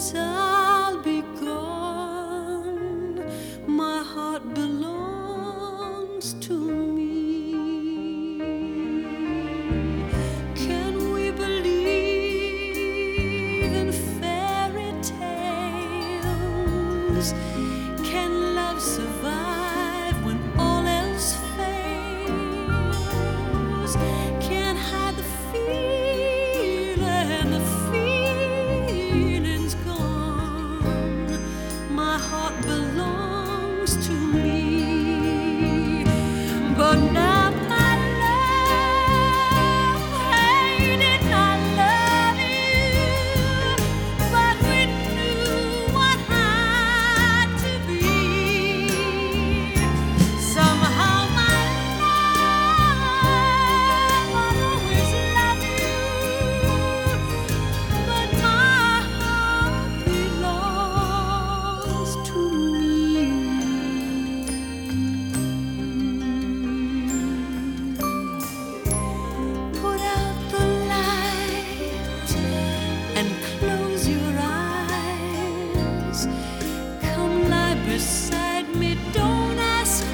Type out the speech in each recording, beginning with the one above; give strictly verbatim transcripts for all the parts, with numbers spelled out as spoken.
Sometimes I'll be gone, my heart belongs to me. Can we believe in fairy tales? Can love survive when all else fails? Can't hide the feeling, the feeling's gone. My heart belongs to me. But now my love, hey, did not love you, but we knew what had to be. Somehow my love, I'll always love you, but my heart belongs to me. Put out the light and close your eyes. Come lie beside me, don't ask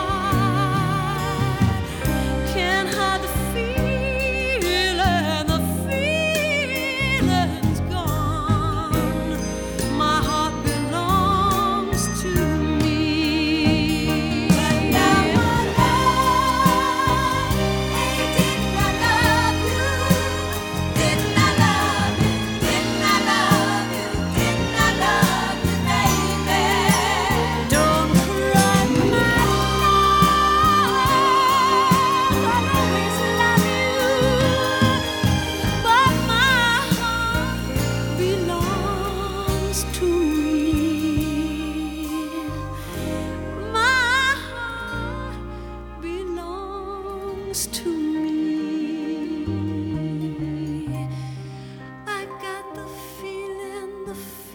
why. Can't hide the feeling, the feeling's gone. My heart belongs to me. But now my love, hey, didn't I love you? Didn't I love you? Didn't I love you? Didn't I love you, baby? Don't cry, my love, I'll always love you, but my heart belongs to me. My heart belongs to me. I got the feeling, the